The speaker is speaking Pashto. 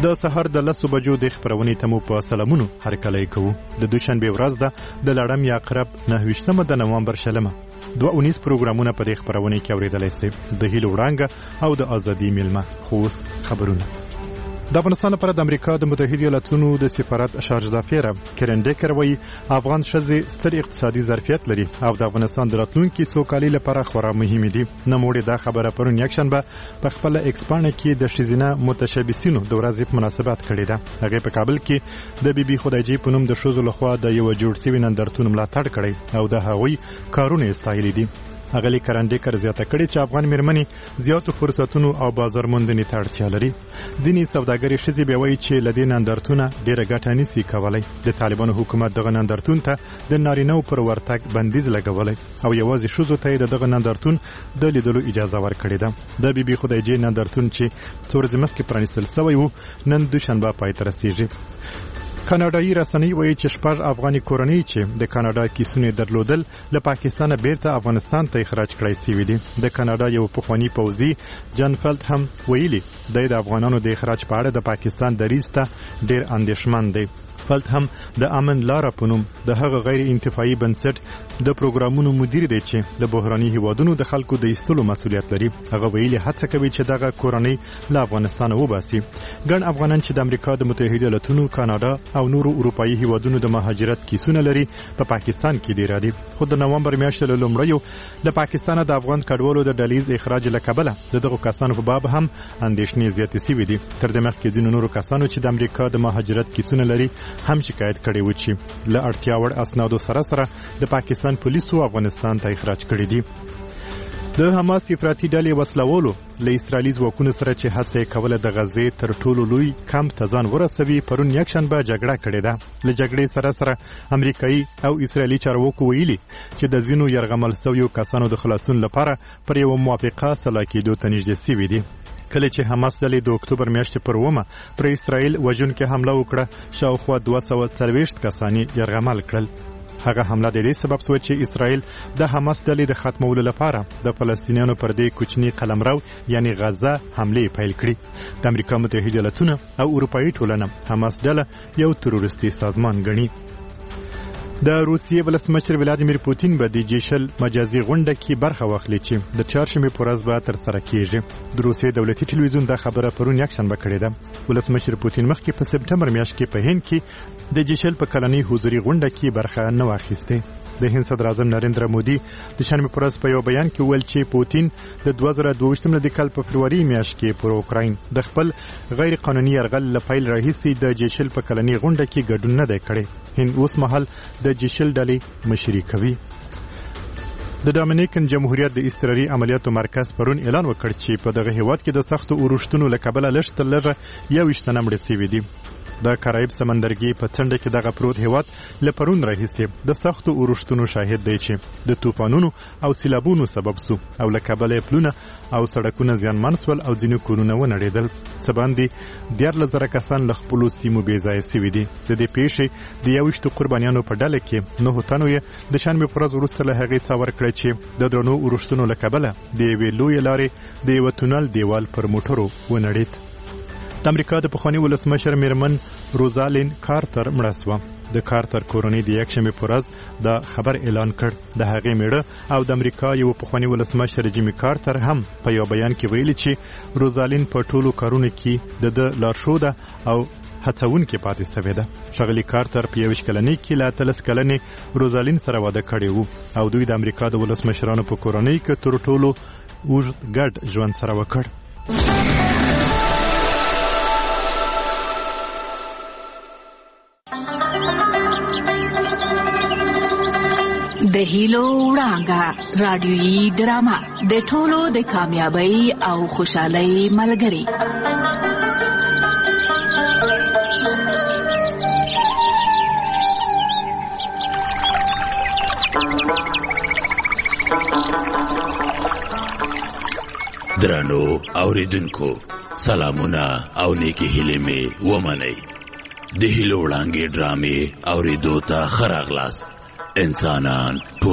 د سهار د 10 بجو د خبرونې ته مو په سلامونو هرکلی کوو. د دوشنبه ورځ ده د لړم یا عقرب 29 د نوامبر شلمه 219 پروګرامونه په دې خبرونه کې اوریدلای شئ. د هیلو وړانګه او د ازادي میلمه خوست خبرونه. د افغانستان لپاره د امریکا د متحده ایالاتونو د سفارت شارج دافیره کرن ډیکر وایي افغان ښځې ستر اقتصادي ظرفیت لري او د افغانستان د راتلونکي سوکالۍ لپاره خورا مهمه دي. نوموړي دا خبره پرون یکشنبه په خپل ایکسپانه کې د ښځینه متشبثینو د ورځې په مناسبت کړې ده. هغه په کابل کې د بي بي خدایجي په نوم د ښځو لخوا د یو جوړ شوي نندارتون ملاتړ کړی او د هغوی کارونه استایلي دي. اغلی کرندیکر زیاته کړي چې افغان میرمنې زیاتو فرصتونو او بازار موندنې ته اړتیا لري. ځینې سوداګرې ښځې بیا وایي چې له دې نندارتونه ډېره ګټه نشي کولی. د طالبانو حکومت دغه نندارتون ته د نارینه‌و پر ورتګ بندیز لګولی او یوازې ښځو ته یې دغه نندارتون د لیدلو اجازه ورکړې ده. د بي بي خدایجي نندارتون چې څو ورځې مخکې پرانیستل سوی و نن دوشنبه پای ته رسیږي. کاناډایي رسنۍ وایي چې 6 افغاني کورنۍ چې د کاناډا کیسونه درلودل له پاکستانه بیرته افغانستان ته اخراج کړای شوي دي. د کاناډا یو پخوانی پوځي جان فلت هم ویلي د افغانانو د اخراج په اړه د پاکستان دریځ ته ډېر اندېښمن دی. فلت هم د امن لاره په نوم د هغه غیر انتفاعي بنسټ د پروګرامونو مدیر دی چې د بحراني هیوادونو د خلکو د ایستلو مسؤلیت لري. هغه ویلي هڅه کوي چې دغه کورنۍ له افغانستانه وباسي. ګڼ افغانان چې د امریکا د متحده ایالاتونو، کاناډا او نورو اروپایي هیوادونو د مهاجرت کیسونه لري په پاکستان کې دی راځي. خو د نوامبر میاشتې له لومړیو د پاکستان د افغان کډوالو د ډلیز اخراج له کبله دغه کسانو په باب هم اندېښنې زیاتې شوې دي. تر دې مخکې ځینو نورو کسانو چې د امریکا د مهاجرت کیسونه لري هم شکایت کړی و چې له اړتیا وړ اسنادو سره د پاکستان پولیسو افغانستان ته اخراج کړي دي. د حماس افراطي ډلې وسلوالو له اسرائیلي ځواکونو سره چې هڅه یې کوله د غزې تر ټولو لوی کمپ ته ځان ورسوي پرون یکشنبه جګړه کړې ده. له جګړې سره امریکایي او اسرائیلي چارواکو ویلي چې د ځینو یرغمل شویو کسانو د خلاصون لپاره پر یو موافقه سلا کېدو ته نږدې شوي دي. کله چې حماس ډلې د اکتوبر میاشتې پر 1 پر اسرائیل وژونکې حمله وکړه شاوخوا 240 کسان یرغمل کړل. هغه حمله د دې سبب شو چې اسرائیل د حماس ډلې د ختمولو لپاره د فلسطینیانو پر دې کوچني قلمرو یعنی غزه حمله پیل کړي. د امریکا متحده ایالاتونه او اروپایي ټولنه حماس ډله یو تروریستي سازمان ګڼي. د روسیې ولسمشر ولادیمیر پوتین به د جیشل مجازي غونډه کې برخه واخلي چې د چهارشنبې په ورځ به ترسره کیږي. د روسیې دولتي ټلویزیون دا خبره پرون یکشنبه کړې ده. ولسمشر پوتین مخکې په سپټمبر میاشت کې په هند کې د جیشل په کلنۍ حضوري غونډه کې برخه نه واخیسته. د هند صدر اعظم نریندرا مودي د شنبه پر ورځ په یو بیان کې ویل چې پوتین د 2022 د کال په فروری میاشت کې پر اوکراین د خپل غیر قانوني یرغل لپاره راهیسي د جیشل په کلنۍ غونډه کې ګډون نه دی کړی. هند اوس مهال د جیشل ډلې مشري کوي. د ډومینیکن جمهوریت د اضطراري عملیاتو مرکز پرون اعلان وکړ چې په دغه هیواد کې د سختو اورښتونو له کبله لږ تر لږه 21 تنه مړه شوي دي. د کارایب سمندرګي په څنډه کې دغه پروت هیواد له پرون راهیسې د سختو اورښتونو شاهد دی چې د طوفانونو او سیلابونو سبب شو او له کبله پلونه او سړکونه زیانمن شول او ځینې کورونه ونړېدل. څه باندې 14,000 کسان له خپلو سیمو بې ځایه شوي دي. د دې پیښې د 21 قربانیانو په ډله کې 9 تنو یې د شنبې په ورځ وروسته له هغې سوار کړی چې د درنو اورښتونو له کبله د یوې لویې لارې د یوه تونل دیوال پر موټرو ونړېد. د امریکا د پخواني ولسمشر میرمن روزالین کارتر مړه شوه. د کارتر کورنۍ د یکشنبې په ورځ دا خبر اعلان کړ. د هغې میړه او د امریکا یو پخواني ولسمشر جیمی کارتر هم په یو بیان کې ویلي چې روزالین په ټولو کارونو کې د لارښوده او هڅونکې پاتې شوې ده. ښاغلي کارتر په 21 کلنۍ کې له 13 کلنې روزالین سره واده کړی و او دوی د امریکا د ولسمشرانو په کورنۍ کې تر ټولو اوږد ګډ ژوند سره وکړ. د هیلو وړانګه رادیویي ډرامه د ټولو د کامیابی او خوشحالۍ ملګری. درنو اوریدونکو سلامونه او نیکی هیلې مې ومنئ. د هیلو وړانګې ډرامې اوریدو ته ښه راغلاست. انسانان